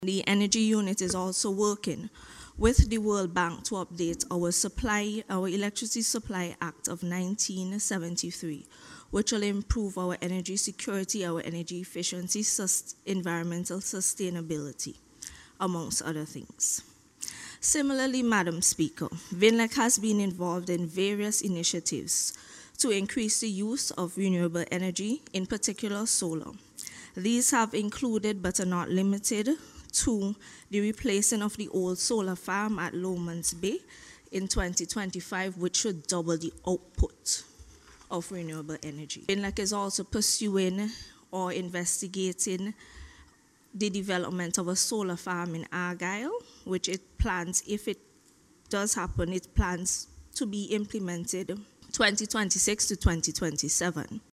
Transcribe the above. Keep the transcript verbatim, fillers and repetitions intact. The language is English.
The Energy Unit is also working with the World Bank to update our supply, our Electricity Supply Act of nineteen seventy-three, which will improve our energy security, our energy efficiency, sus- environmental sustainability, amongst other things. Similarly, Madam Speaker, VINLEC has been involved in various initiatives to increase the use of renewable energy, in particular solar. These have included, but are not limited to, the replacing of the old solar farm at Lomans Bay in twenty twenty-five, which should double the output of renewable energy. VINLEC is also pursuing or investigating the development of a solar farm in Argyle, which it plans, if it does happen, it plans to be implemented twenty twenty-six to twenty twenty-seven.